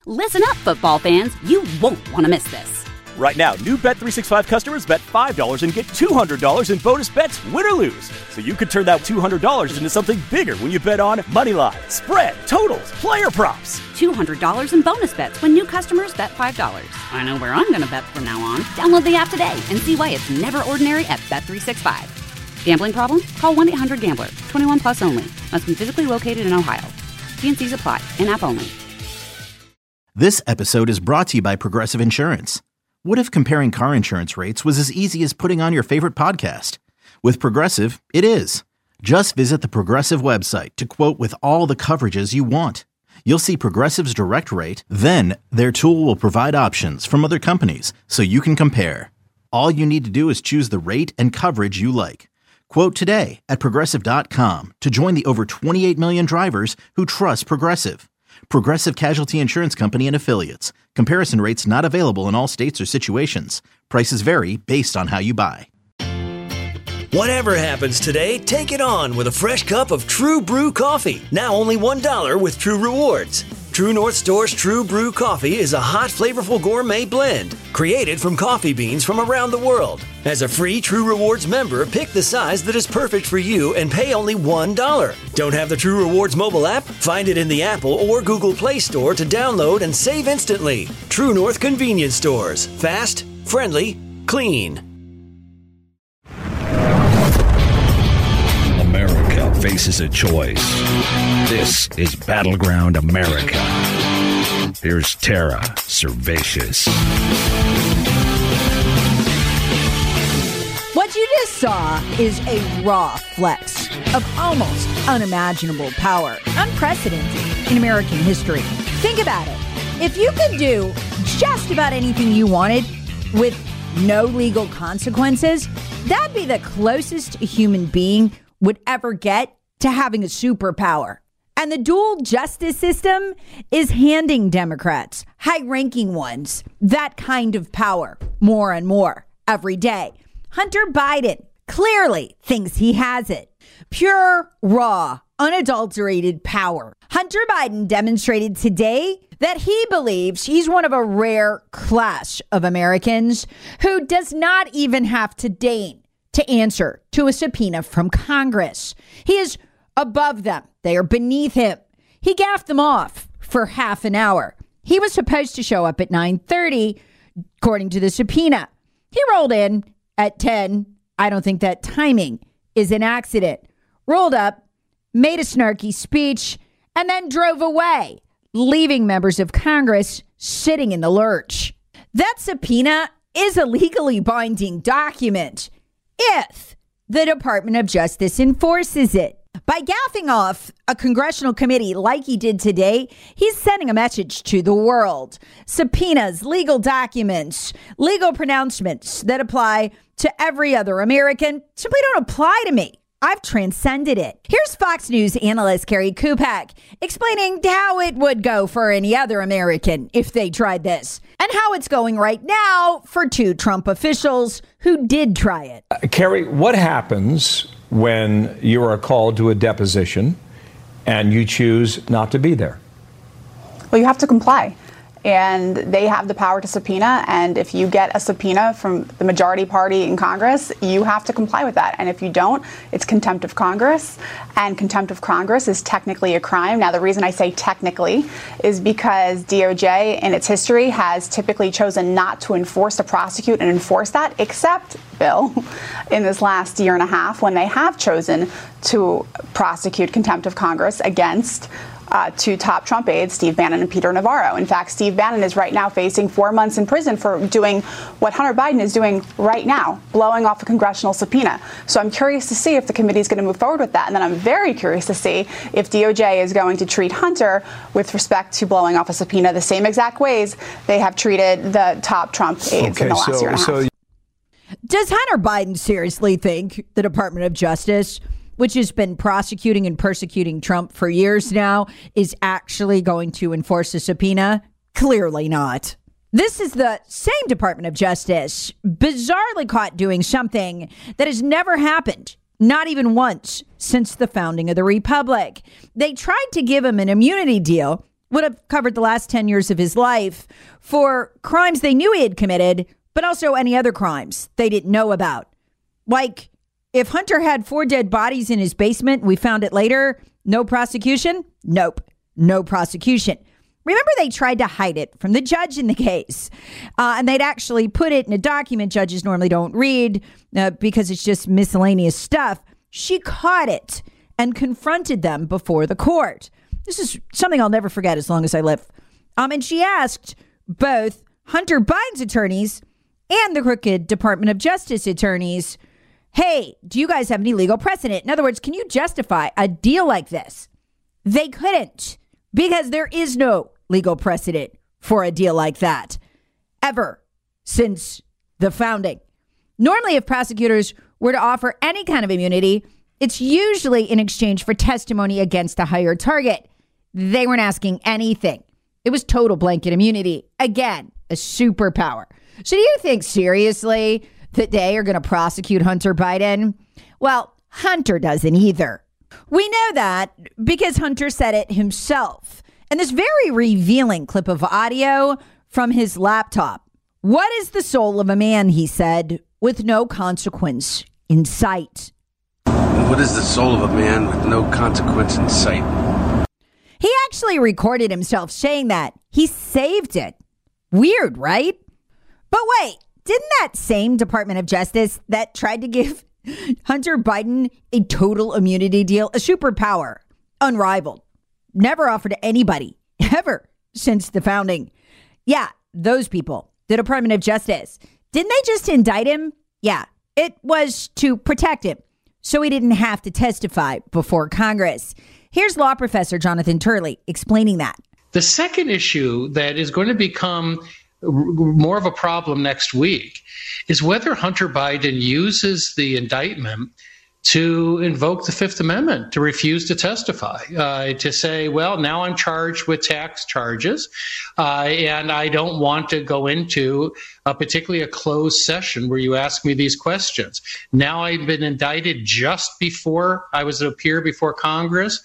Listen up, football fans. You won't want to miss this. Right now, new Bet365 customers bet $5 and get $200 in bonus bets, win or lose. So you could turn that $200 into something bigger when you bet on money line, spread, totals, player props. $200 in bonus bets when new customers bet $5. I know where I'm going to bet from now on. Download the app today and see why it's never ordinary at Bet365. Gambling problem? Call 1-800-GAMBLER. 21 plus only. Must be physically located in Ohio. T&Cs apply. In-app only. This episode is brought to you by Progressive Insurance. What if comparing car insurance rates was as easy as putting on your favorite podcast? With Progressive, it is. Just visit the Progressive website to quote with all the coverages you want. You'll see Progressive's direct rate, then their tool will provide options from other companies so you can compare. All you need to do is choose the rate and coverage you like. Quote today at Progressive.com to join the over 28 million drivers who trust Progressive. Progressive Casualty Insurance Company and Affiliates. Comparison rates not available in all states or situations. Prices vary based on how you buy. Whatever happens today, take it on with a fresh cup of True Brew coffee. Now only $1 with True Rewards. True North Store's True Brew coffee is a hot, flavorful gourmet blend created from coffee beans from around the world. As a free True Rewards member, pick the size that is perfect for you and pay only $1. Don't have the True Rewards mobile app? Find it in the Apple or Google Play Store to download and save instantly. True North Convenience Stores. Fast, friendly, clean. America faces a choice. This is Battleground America. Here's Tara Servatius. What you just saw is a raw flex of almost unimaginable power, unprecedented in American history. Think about it. If you could do just about anything you wanted with no legal consequences, that'd be the closest a human being would ever get to having a superpower. And the dual justice system is handing Democrats, high-ranking ones, that kind of power more and more every day. Hunter Biden clearly thinks he has it. Pure, raw, unadulterated power. Hunter Biden demonstrated today that he believes he's one of a rare class of Americans who does not even have to deign to answer to a subpoena from Congress. He is above them. They are beneath him. He gaffed them off for half an hour. He was supposed to show up at 9:30, according to the subpoena. He rolled in at 10. I don't think that timing is an accident. Rolled up, made a snarky speech, and then drove away, leaving members of Congress sitting in the lurch. That subpoena is a legally binding document if the Department of Justice enforces it. By gaffing off a congressional committee like he did today, he's sending a message to the world. Subpoenas, legal documents, legal pronouncements that apply to every other American simply don't apply to me. I've transcended it. Here's Fox News analyst Carrie Kupak explaining how it would go for any other American if they tried this, and how it's going right now for two Trump officials who did try it. Carrie, what happens when you are called to a deposition and you choose not to be there? Well, you have to comply. And they have the power to subpoena. And if you get a subpoena from the majority party in Congress, you have to comply with that. And if you don't, it's contempt of Congress. And contempt of Congress is technically a crime. Now, the reason I say technically is because DOJ in its history has typically chosen not to enforce, to prosecute and enforce that, except, Bill, in this last year and a half when they have chosen to prosecute contempt of Congress against two top Trump aides, Steve Bannon and Peter Navarro. In fact, Steve Bannon is right now facing 4 months in prison for doing what Hunter Biden is doing right now, blowing off a congressional subpoena. So I'm curious to see if the committee is going to move forward with that. And then I'm very curious to see if DOJ is going to treat Hunter with respect to blowing off a subpoena the same exact ways they have treated the top Trump aides in the last year and a half. Does Hunter Biden seriously think the Department of Justice, which has been prosecuting and persecuting Trump for years now, is actually going to enforce a subpoena? Clearly not. This is the same Department of Justice bizarrely caught doing something that has never happened, not even once, since the founding of the Republic. They tried to give him an immunity deal would have covered the last 10 years of his life for crimes they knew he had committed, but also any other crimes they didn't know about. Like, if Hunter had 4 dead bodies in his basement, we found it later, no prosecution? Nope, no prosecution. Remember, they tried to hide it from the judge in the case. And they'd actually put it in a document judges normally don't read because it's just miscellaneous stuff. She caught it and confronted them before the court. This is something I'll never forget as long as I live. And she asked both Hunter Biden's attorneys and the crooked Department of Justice attorneys, hey, do you guys have any legal precedent? In other words, can you justify a deal like this? They couldn't, because there is no legal precedent for a deal like that ever since the founding. Normally, if prosecutors were to offer any kind of immunity, it's usually in exchange for testimony against a higher target. They weren't asking anything. It was total blanket immunity. Again, a superpower. So do you think seriously that they are going to prosecute Hunter Biden? Well, Hunter doesn't either. We know that because Hunter said it himself. And this very revealing clip of audio from his laptop. What is the soul of a man, he said, with no consequence in sight? What is the soul of a man with no consequence in sight? He actually recorded himself saying that. He saved it. Weird, right? But wait, didn't that same Department of Justice that tried to give Hunter Biden a total immunity deal, a superpower, unrivaled, never offered to anybody ever since the founding? Yeah, those people, the Department of Justice, didn't they just indict him? Yeah, it was to protect him so he didn't have to testify before Congress. Here's law professor Jonathan Turley explaining that. The second issue that is going to become more of a problem next week is whether Hunter Biden uses the indictment to invoke the Fifth Amendment, to refuse to testify, to say, well, now I'm charged with tax charges, and I don't want to go into particularly a closed session where you ask me these questions. Now I've been indicted just before I was to appear before Congress,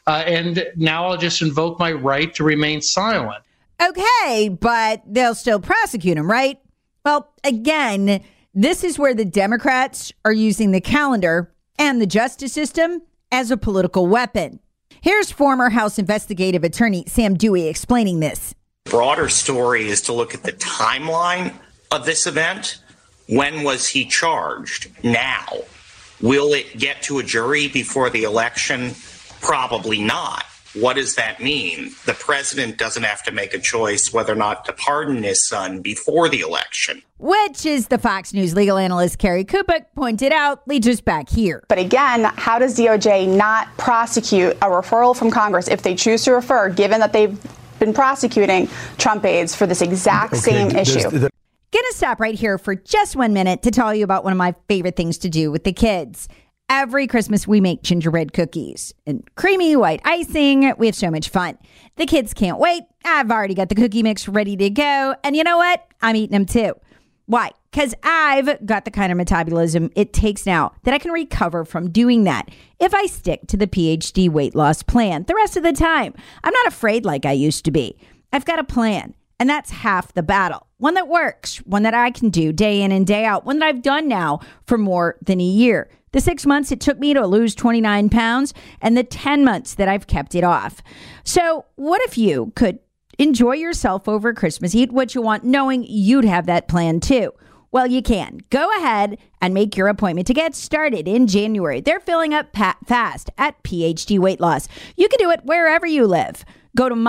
and now I'll just invoke my right to remain silent. Okay, but they'll still prosecute him, right? Well, again, this is where the Democrats are using the calendar and the justice system as a political weapon. Here's former House investigative attorney Sam Dewey explaining this. The broader story is to look at the timeline of this event. When was he charged? Now. Will it get to a jury before the election? Probably not. What does that mean? The president doesn't have to make a choice whether or not to pardon his son before the election. Which, is the Fox News legal analyst Carrie Kupik pointed out, leads us back here. But again, how does DOJ not prosecute a referral from Congress if they choose to refer, given that they've been prosecuting Trump aides for this exact same issue? Gonna stop right here for just 1 minute to tell you about one of my favorite things to do with the kids. Every Christmas, we make gingerbread cookies and creamy white icing. We have so much fun. The kids can't wait. I've already got the cookie mix ready to go. And you know what? I'm eating them too. Why? Because I've got the kind of metabolism it takes now that I can recover from doing that if I stick to the PhD weight loss plan the rest of the time. I'm not afraid like I used to be. I've got a plan, and that's half the battle. One that works, one that I can do day in and day out, one that I've done now for more than a year. The 6 months it took me to lose 29 pounds and the 10 months that I've kept it off. So what if you could enjoy yourself over Christmas, eat what you want, knowing you'd have that plan too? Well, you can. Go ahead and make your appointment to get started in January. They're filling up fast at PhD Weight Loss. You can do it wherever you live. Go to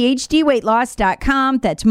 myphdweightloss.com. That's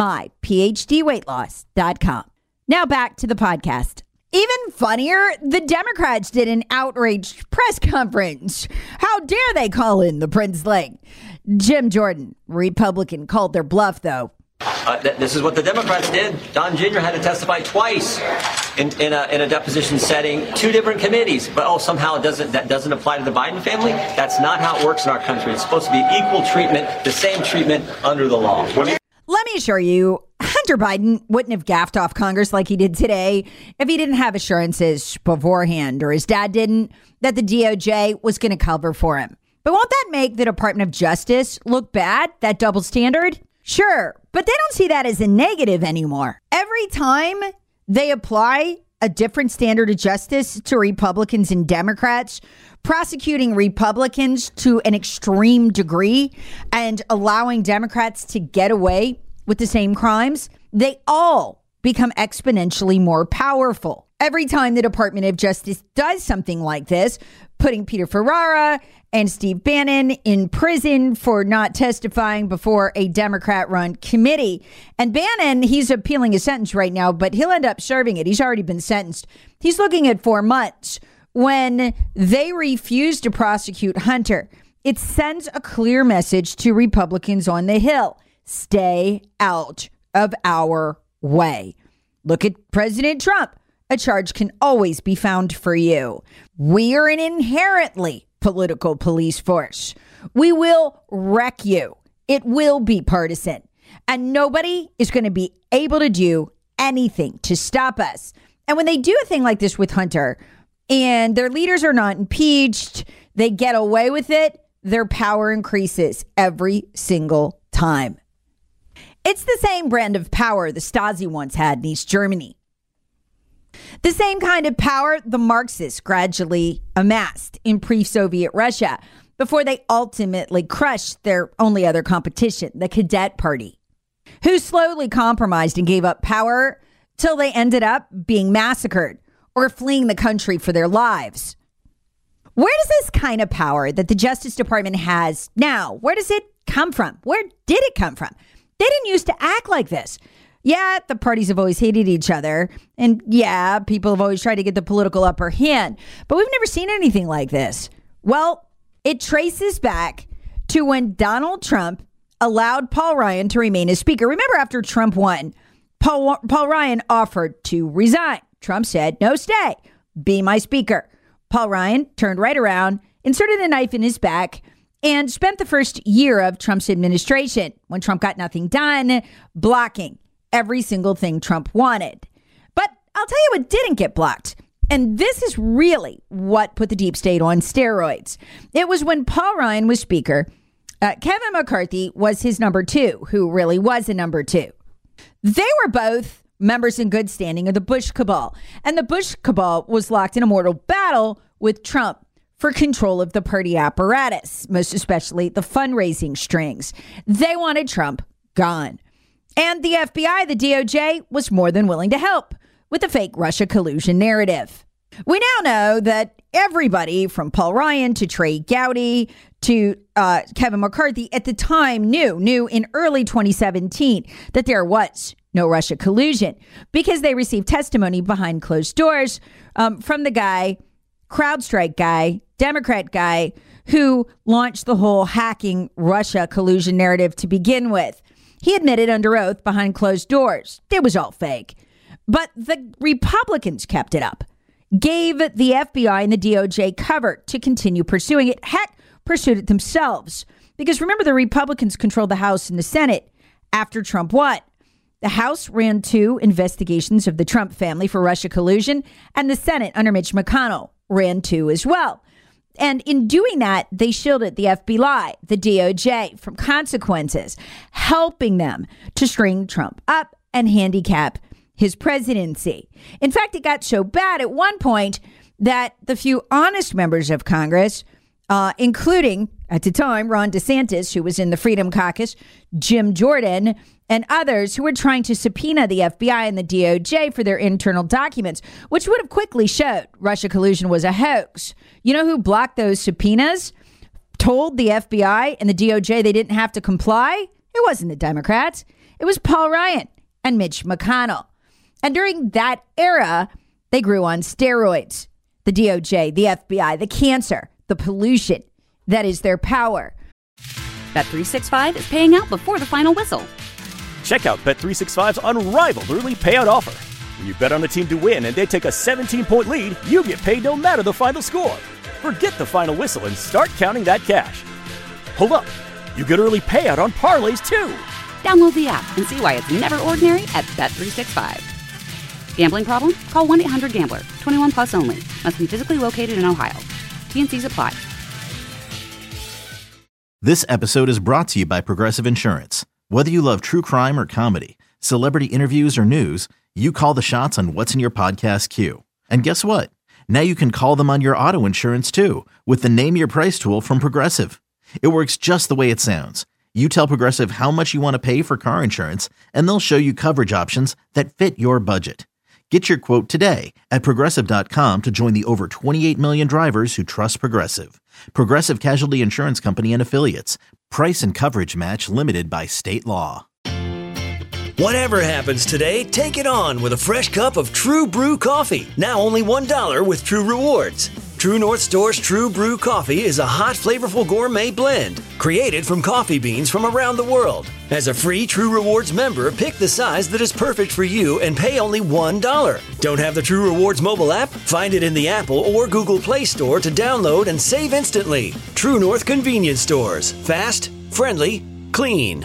myphdweightloss.com. Now back to the podcast. Even funnier, the Democrats did an outraged press conference. How dare they call in the Princeling? Jim Jordan, Republican, called their bluff, though. This is what the Democrats did. Don Jr. had to testify twice in a deposition setting, 2 different committees. But somehow that doesn't apply to the Biden family? That's not how it works in our country. It's supposed to be equal treatment, the same treatment under the law. Let me assure you, Hunter Biden wouldn't have gaffed off Congress like he did today if he didn't have assurances beforehand, or his dad didn't, that the DOJ was going to cover for him. But won't that make the Department of Justice look bad, that double standard? Sure, but they don't see that as a negative anymore. Every time they apply a different standard of justice to Republicans and Democrats, prosecuting Republicans to an extreme degree and allowing Democrats to get away with the same crimes, they all become exponentially more powerful. Every time the Department of Justice does something like this, putting Peter Ferrara and Steve Bannon in prison for not testifying before a Democrat-run committee. And Bannon, he's appealing his sentence right now, but he'll end up serving it. He's already been sentenced. He's looking at 4 months. When they refuse to prosecute Hunter, it sends a clear message to Republicans on the Hill. Stay out of our way. Look at President Trump. A charge can always be found for you. We are an inherently political police force. We will wreck you. It will be partisan. And nobody is going to be able to do anything to stop us. And when they do a thing like this with Hunter and their leaders are not impeached, they get away with it, their power increases every single time. It's the same brand of power the Stasi once had in East Germany. The same kind of power the Marxists gradually amassed in pre-Soviet Russia before they ultimately crushed their only other competition, the Cadet Party, who slowly compromised and gave up power till they ended up being massacred or fleeing the country for their lives. Where does this kind of power that the Justice Department has now, where does it come from? Where did it come from? They didn't used to act like this. Yeah, the parties have always hated each other. And yeah, people have always tried to get the political upper hand. But we've never seen anything like this. Well, it traces back to when Donald Trump allowed Paul Ryan to remain as Speaker. Remember, after Trump won, Paul Ryan offered to resign. Trump said, no, stay. Be my Speaker. Paul Ryan turned right around, inserted a knife in his back, and spent the first year of Trump's administration, when Trump got nothing done, blocking every single thing Trump wanted. But I'll tell you what didn't get blocked. And this is really what put the deep state on steroids. It was when Paul Ryan was Speaker, Kevin McCarthy was his number two, who really was a number two. They were both members in good standing of the Bush cabal. And the Bush cabal was locked in a mortal battle with Trump for control of the party apparatus, most especially the fundraising strings. They wanted Trump gone. And the FBI, the DOJ, was more than willing to help with the fake Russia collusion narrative. We now know that everybody from Paul Ryan to Trey Gowdy to Kevin McCarthy at the time knew in early 2017 that there was no Russia collusion because they received testimony behind closed doors from the guy, CrowdStrike guy, Democrat guy, who launched the whole hacking Russia collusion narrative to begin with. He admitted under oath behind closed doors. It was all fake. But the Republicans kept it up, gave the FBI and the DOJ cover to continue pursuing it. Heck, pursued it themselves. Because remember, the Republicans controlled the House and the Senate after Trump won. The House ran 2 investigations of the Trump family for Russia collusion, and the Senate under Mitch McConnell ran 2 as well. And in doing that, they shielded the FBI, the DOJ, from consequences, helping them to string Trump up and handicap his presidency. In fact, it got so bad at one point that the few honest members of Congress, including, at the time, Ron DeSantis, who was in the Freedom Caucus, Jim Jordan, and others who were trying to subpoena the FBI and the DOJ for their internal documents, which would have quickly showed Russia collusion was a hoax. You know who blocked those subpoenas? Told the FBI and the DOJ they didn't have to comply? It wasn't the Democrats. It was Paul Ryan and Mitch McConnell. And during that era, they grew on steroids. The DOJ, the FBI, the cancer, the pollution. That is their power. Bet365 is paying out before the final whistle. Check out Bet365's unrivaled early payout offer. When you bet on a team to win and they take a 17-point lead, you get paid no matter the final score. Forget the final whistle and start counting that cash. Hold up. You get early payout on parlays, too. Download the app and see why it's never ordinary at Bet365. Gambling problem? Call 1-800-GAMBLER. 21 plus only. Must be physically located in Ohio. T&Cs apply. This episode is brought to you by Progressive Insurance. Whether you love true crime or comedy, celebrity interviews or news, you call the shots on what's in your podcast queue. And guess what? Now you can call them on your auto insurance too with the Name Your Price tool from Progressive. It works just the way it sounds. You tell Progressive how much you want to pay for car insurance, and they'll show you coverage options that fit your budget. Get your quote today at Progressive.com to join the over 28 million drivers who trust Progressive. Progressive Casualty Insurance Company and Affiliates. Price and coverage match limited by state law. Whatever happens today, take it on with a fresh cup of True Brew coffee. Now only $1 with True Rewards. True North Store's True Brew coffee is a hot, flavorful gourmet blend created from coffee beans from around the world. As a free True Rewards member, pick the size that is perfect for you and pay only $1. Don't have the True Rewards mobile app? Find it in the Apple or Google Play Store to download and save instantly. True North Convenience Stores. Fast, friendly, clean.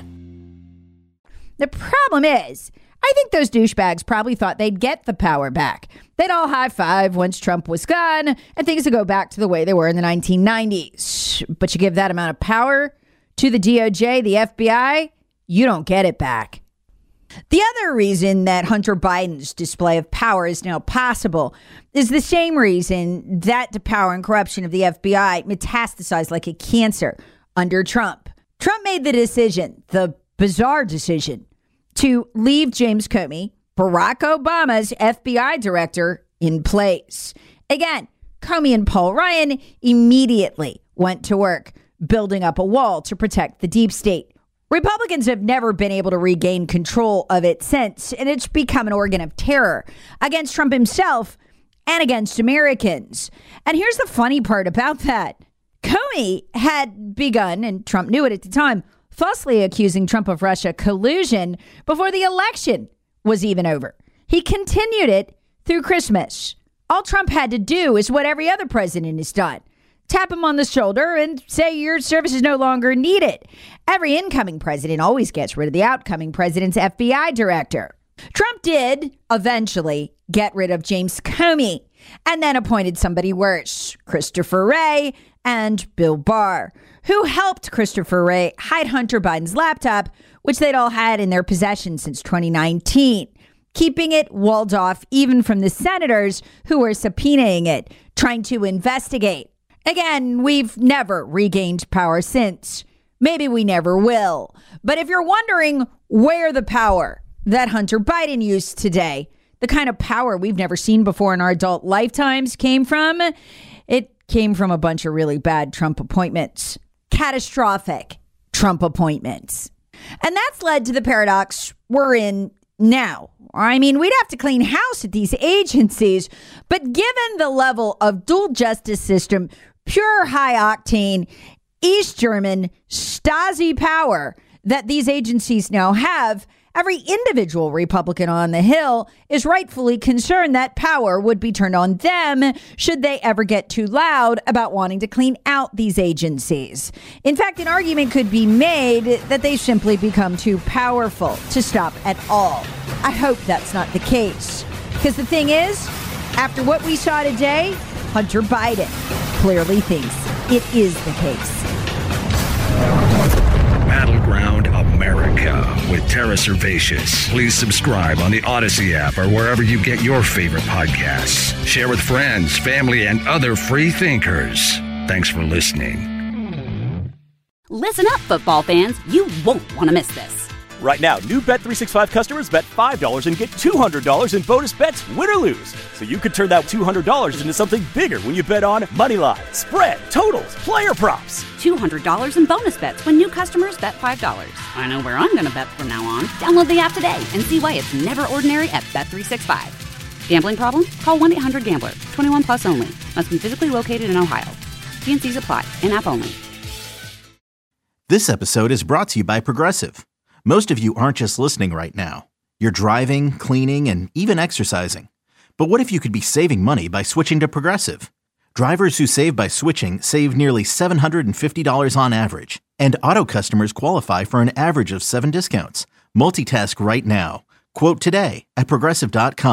The problem is, I think those douchebags probably thought they'd get the power back. They'd all high-five once Trump was gone, and things would go back to the way they were in the 1990s. But you give that amount of power to the DOJ, the FBI, you don't get it back. The other reason that Hunter Biden's display of power is now possible is the same reason that the power and corruption of the FBI metastasized like a cancer under Trump. Trump made the decision, the bizarre decision, to leave James Comey, Barack Obama's FBI director, in place. Again, Comey and Paul Ryan immediately went to work building up a wall to protect the deep state. Republicans have never been able to regain control of it since, and it's become an organ of terror against Trump himself and against Americans. And here's the funny part about that. Comey had begun, and Trump knew it at the time, falsely accusing Trump of Russia collusion before the election was even over. He continued it through Christmas. All Trump had to do is what every other president has done. Tap him on the shoulder and say your service is no longer needed. Every incoming president always gets rid of the outgoing president's FBI director. Trump did eventually get rid of James Comey and then appointed somebody worse, Christopher Wray and Bill Barr, who helped Christopher Wray hide Hunter Biden's laptop, which they'd all had in their possession since 2019, keeping it walled off even from the senators who were subpoenaing it, trying to investigate. Again, we've never regained power since. Maybe we never will. But if you're wondering where the power that Hunter Biden used today, the kind of power we've never seen before in our adult lifetimes, came from, it came from a bunch of really bad Trump appointments. Catastrophic Trump appointments. And that's led to the paradox we're in now. I mean, we'd have to clean house at these agencies, but given the level of dual justice system, pure high-octane, East German Stasi power that these agencies now have, every individual Republican on the Hill is rightfully concerned that power would be turned on them should they ever get too loud about wanting to clean out these agencies. In fact, an argument could be made that they simply become too powerful to stop at all. I hope that's not the case. Because the thing is, after what we saw today, Hunter Biden clearly thinks it is the case. Battleground America with Tara Servatius. Please subscribe on the Odyssey app or wherever you get your favorite podcasts. Share with friends, family, and other free thinkers. Thanks for listening. Listen up, football fans. You won't want to miss this. Right now, new Bet365 customers bet $5 and get $200 in bonus bets, win or lose. So you could turn that $200 into something bigger when you bet on moneyline, spread, totals, player props. $200 in bonus bets when new customers bet $5. I know where I'm going to bet from now on. Download the app today and see why it's never ordinary at Bet365. Gambling problem? Call 1-800-GAMBLER. 21 plus only. Must be physically located in Ohio. T&Cs apply. In-app only. This episode is brought to you by Progressive. Most of you aren't just listening right now. You're driving, cleaning, and even exercising. But what if you could be saving money by switching to Progressive? Drivers who save by switching save nearly $750 on average. And auto customers qualify for an average of 7 discounts. Multitask right now. Quote today at Progressive.com.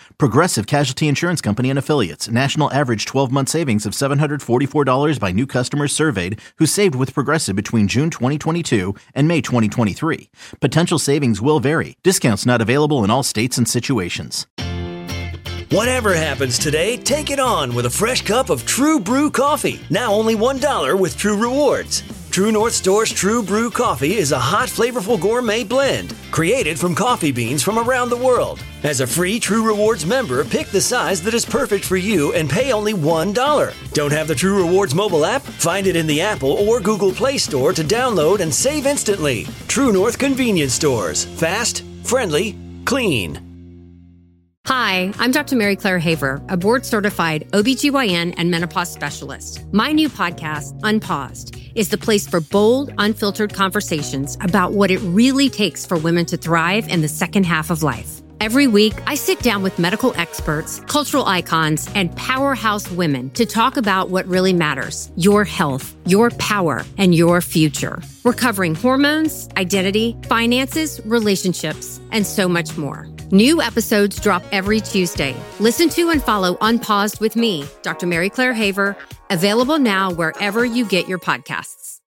Progressive Casualty Insurance Company and Affiliates. National average 12-month savings of $744 by new customers surveyed who saved with Progressive between June 2022 and May 2023. Potential savings will vary. Discounts not available in all states and situations. Whatever happens today, take it on with a fresh cup of True Brew coffee. Now only $1 with True Rewards. True North Store's True Brew coffee is a hot, flavorful gourmet blend created from coffee beans from around the world. As a free True Rewards member, pick the size that is perfect for you and pay only $1. Don't have the True Rewards mobile app? Find it in the Apple or Google Play Store to download and save instantly. True North Convenience Stores. Fast, friendly, clean. Hi, I'm Dr. Mary Claire Haver, a board-certified OBGYN and menopause specialist. My new podcast, Unpaused, is the place for bold, unfiltered conversations about what it really takes for women to thrive in the second half of life. Every week, I sit down with medical experts, cultural icons, and powerhouse women to talk about what really matters: your health, your power, and your future. We're covering hormones, identity, finances, relationships, and so much more. New episodes drop every Tuesday. Listen to and follow Unpaused with me, Dr. Mary Claire Haver, available now wherever you get your podcasts.